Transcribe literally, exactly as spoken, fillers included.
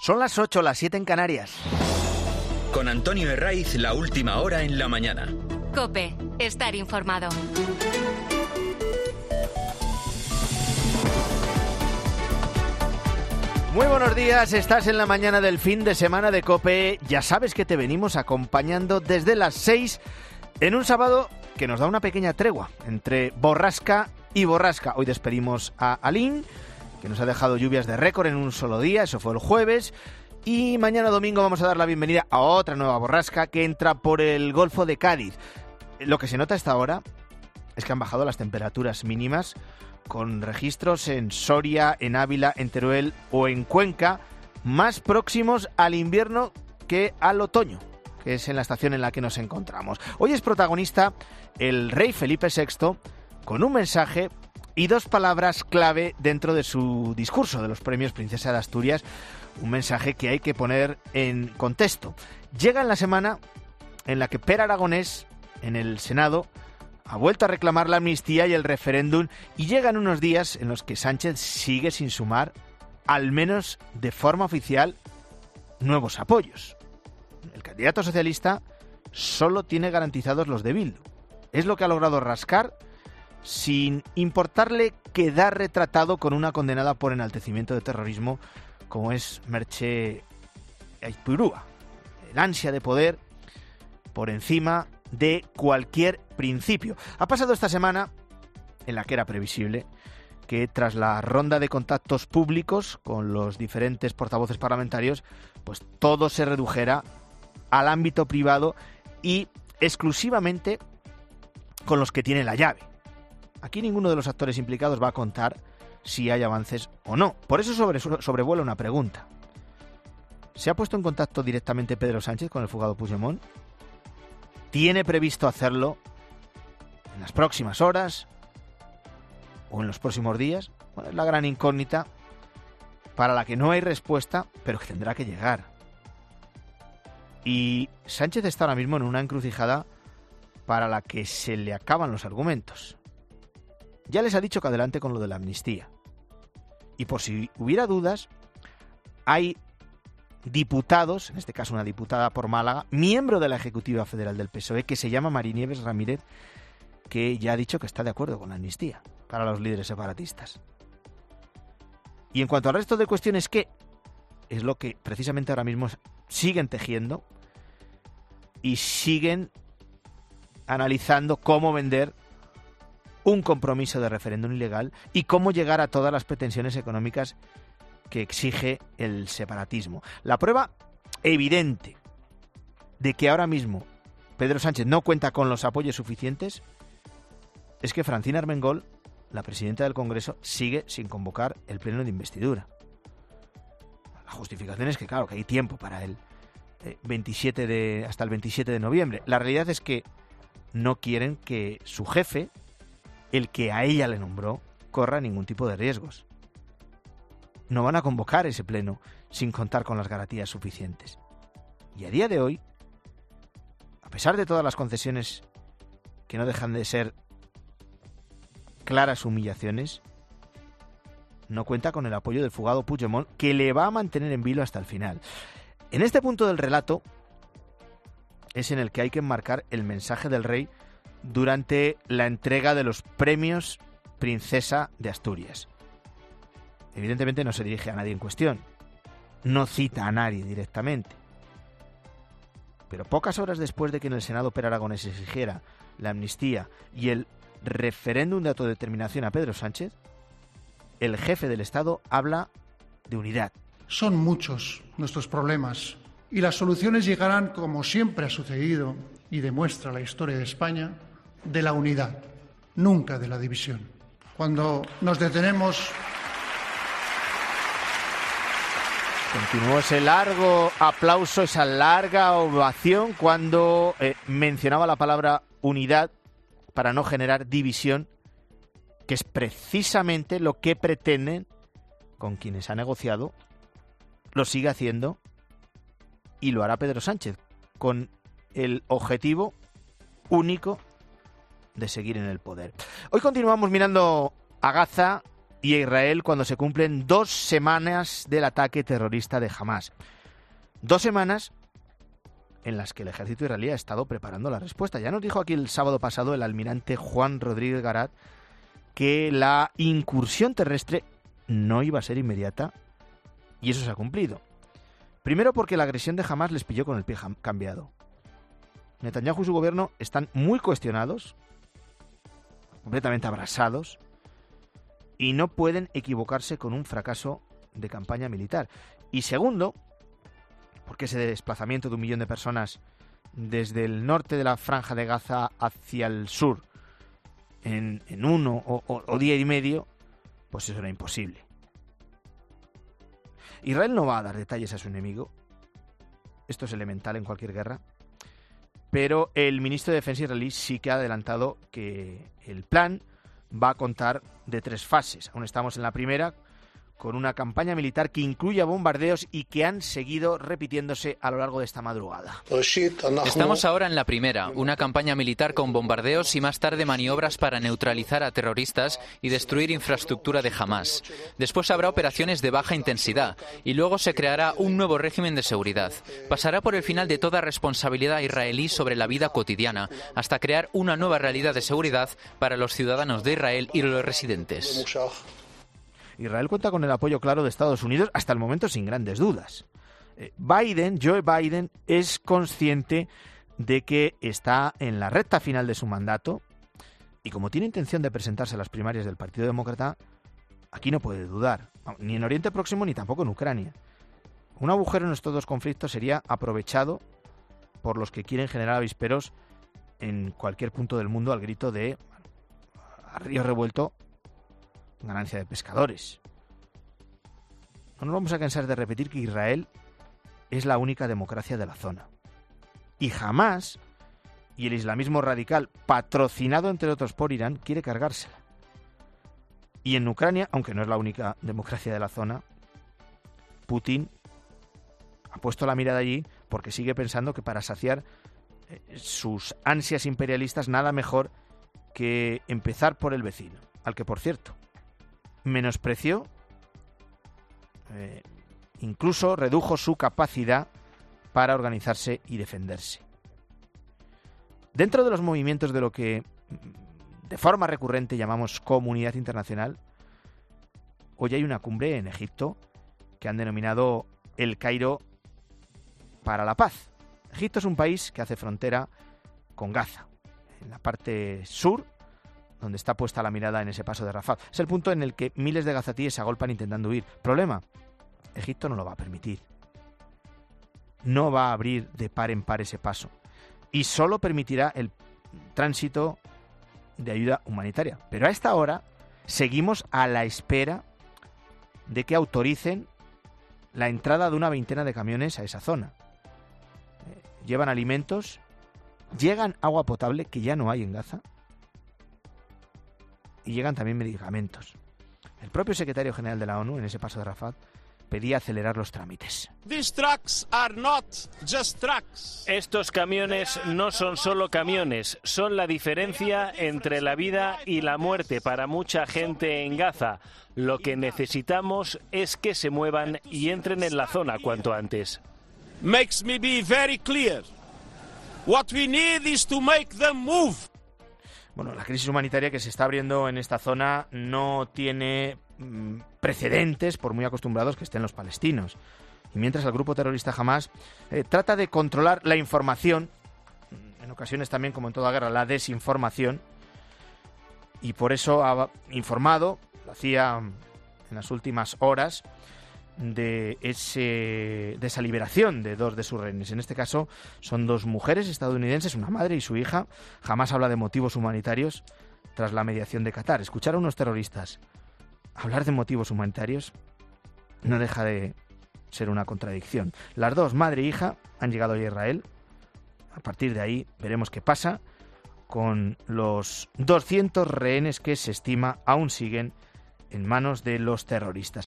Son las ocho, las siete en Canarias. Con Antonio Herraiz, la última hora en la mañana. COPE, estar informado. Muy buenos días, estás en la mañana del fin de semana de COPE. Ya sabes que te venimos acompañando desde las seis en un sábado que nos da una pequeña tregua entre borrasca y borrasca. Hoy despedimos a Alín, que nos ha dejado lluvias de récord en un solo día, eso fue el jueves. Y mañana domingo vamos a dar la bienvenida a otra nueva borrasca que entra por el Golfo de Cádiz. Lo que se nota hasta ahora es que han bajado las temperaturas mínimas, con registros en Soria, en Ávila, en Teruel o en Cuenca, más próximos al invierno que al otoño, que es en la estación en la que nos encontramos. Hoy es protagonista el rey Felipe sexto, con un mensaje y dos palabras clave dentro de su discurso de los premios Princesa de Asturias, un mensaje que hay que poner en contexto. Llega en la semana en la que Pere Aragonés, en el Senado, ha vuelto a reclamar la amnistía y el referéndum, y llegan unos días en los que Sánchez sigue sin sumar, al menos de forma oficial, nuevos apoyos. El candidato socialista solo tiene garantizados los de Bildu. Es lo que ha logrado rascar sin importarle quedar retratado con una condenada por enaltecimiento de terrorismo como es Merche Aizpurúa. El ansia de poder por encima de cualquier principio. Ha pasado esta semana en la que era previsible que tras la ronda de contactos públicos con los diferentes portavoces parlamentarios, pues todo se redujera al ámbito privado y exclusivamente con los que tienen la llave. Aquí ninguno de los actores implicados va a contar si hay avances o no. Por eso sobre, sobrevuela una pregunta. ¿Se ha puesto en contacto directamente Pedro Sánchez con el fugado Puigdemont? ¿Tiene previsto hacerlo en las próximas horas o en los próximos días? Bueno, es la gran incógnita para la que no hay respuesta, pero que tendrá que llegar. Y Sánchez está ahora mismo en una encrucijada para la que se le acaban los argumentos. Ya les ha dicho que adelante con lo de la amnistía. Y por si hubiera dudas, hay diputados, en este caso una diputada por Málaga, miembro de la Ejecutiva Federal del P S O E, que se llama Marinieves Ramírez, que ya ha dicho que está de acuerdo con la amnistía para los líderes separatistas. Y en cuanto al resto de cuestiones, ¿qué? Es lo que precisamente ahora mismo siguen tejiendo y siguen analizando cómo vender un compromiso de referéndum ilegal y cómo llegar a todas las pretensiones económicas que exige el separatismo. La prueba evidente de que ahora mismo Pedro Sánchez no cuenta con los apoyos suficientes es que Francina Armengol, la presidenta del Congreso, sigue sin convocar el pleno de investidura. La justificación es que, claro, que hay tiempo para el veintisiete de, hasta el veintisiete de noviembre. La realidad es que no quieren que su jefe, el que a ella le nombró, corra ningún tipo de riesgos. No van a convocar ese pleno sin contar con las garantías suficientes. Y a día de hoy, a pesar de todas las concesiones que no dejan de ser claras humillaciones, no cuenta con el apoyo del fugado Puigdemont, que le va a mantener en vilo hasta el final. En este punto del relato es en el que hay que enmarcar el mensaje del rey durante la entrega de los premios Princesa de Asturias. Evidentemente no se dirige a nadie en cuestión, no cita a nadie directamente. Pero pocas horas después de que en el Senado Pere Aragonés exigiera la amnistía y el referéndum de autodeterminación a Pedro Sánchez, el jefe del Estado habla de unidad. Son muchos nuestros problemas y las soluciones llegarán, como siempre ha sucedido y demuestra la historia de España, de la unidad, nunca de la división. Cuando nos detenemos... Continuó ese largo aplauso, esa larga ovación cuando eh, mencionaba la palabra unidad para no generar división, que es precisamente lo que pretenden con quienes ha negociado, lo sigue haciendo y lo hará Pedro Sánchez, con el objetivo único de seguir en el poder. Hoy continuamos mirando a Gaza y a Israel cuando se cumplen dos semanas del ataque terrorista de Hamás. Dos semanas en las que el ejército israelí ha estado preparando la respuesta. Ya nos dijo aquí el sábado pasado el almirante Juan Rodríguez Garat que la incursión terrestre no iba a ser inmediata, y eso se ha cumplido. Primero porque la agresión de Hamás les pilló con el pie cambiado. Netanyahu y su gobierno están muy cuestionados, completamente abrasados, y no pueden equivocarse con un fracaso de campaña militar. Y segundo, porque ese desplazamiento de un millón de personas desde el norte de la Franja de Gaza hacia el sur en, en uno o, o, o día y medio, pues eso era imposible. Israel no va a dar detalles a su enemigo. Esto es elemental en cualquier guerra. Pero el ministro de Defensa israelí sí que ha adelantado que el plan va a contar de tres fases. Aún estamos en la primera, con una campaña militar que incluya bombardeos y que han seguido repitiéndose a lo largo de esta madrugada. Estamos ahora en la primera, una campaña militar con bombardeos y más tarde maniobras para neutralizar a terroristas y destruir infraestructura de Hamás. Después habrá operaciones de baja intensidad y luego se creará un nuevo régimen de seguridad. Pasará por el final de toda responsabilidad israelí sobre la vida cotidiana, hasta crear una nueva realidad de seguridad para los ciudadanos de Israel y los residentes. Israel cuenta con el apoyo claro de Estados Unidos, hasta el momento sin grandes dudas. Biden, Joe Biden, es consciente de que está en la recta final de su mandato y como tiene intención de presentarse a las primarias del Partido Demócrata, aquí no puede dudar, ni en Oriente Próximo ni tampoco en Ucrania. Un agujero en estos dos conflictos sería aprovechado por los que quieren generar avisperos en cualquier punto del mundo al grito de a río revuelto, ganancia de pescadores. No nos vamos a cansar de repetir que Israel es la única democracia de la zona. Y Hamás y el islamismo radical, patrocinado entre otros por Irán, quiere cargársela. Y en Ucrania, aunque no es la única democracia de la zona, Putin ha puesto la mirada allí porque sigue pensando que para saciar sus ansias imperialistas nada mejor que empezar por el vecino, al que, por cierto, menospreció, eh, incluso redujo su capacidad para organizarse y defenderse. Dentro de los movimientos de lo que de forma recurrente llamamos comunidad internacional, hoy hay una cumbre en Egipto que han denominado El Cairo para la Paz. Egipto es un país que hace frontera con Gaza, en la parte sur, donde está puesta la mirada en ese paso de Rafah. Es el punto en el que miles de gazatíes se agolpan intentando huir. Problema, Egipto no lo va a permitir. No va a abrir de par en par ese paso. Y solo permitirá el tránsito de ayuda humanitaria. Pero a esta hora seguimos a la espera de que autoricen la entrada de una veintena de camiones a esa zona. Eh, llevan alimentos, llegan agua potable, que ya no hay en Gaza, y llegan también medicamentos. El propio secretario general de la ONU, en ese paso de Rafah, pedía acelerar los trámites. Estos camiones no son solo camiones, son la diferencia entre la vida y la muerte para mucha gente en Gaza. Lo que necesitamos es que se muevan y entren en la zona cuanto antes. Makes me be very clear. What we need is to make them move. Bueno, la crisis humanitaria que se está abriendo en esta zona no tiene mmm, precedentes, por muy acostumbrados que estén los palestinos. Y mientras el grupo terrorista Hamás eh, trata de controlar la información, en ocasiones también, como en toda guerra, la desinformación, y por eso ha informado, lo hacía en las últimas horas, de, ese, de esa liberación de dos de sus rehenes. En este caso son dos mujeres estadounidenses, una madre y su hija. Jamás habla de motivos humanitarios tras la mediación de Qatar. Escuchar a unos terroristas hablar de motivos humanitarios no deja de ser una contradicción. Las dos, madre e hija, han llegado a Israel. A partir de ahí veremos qué pasa con los doscientos rehenes que se estima aún siguen en manos de los terroristas.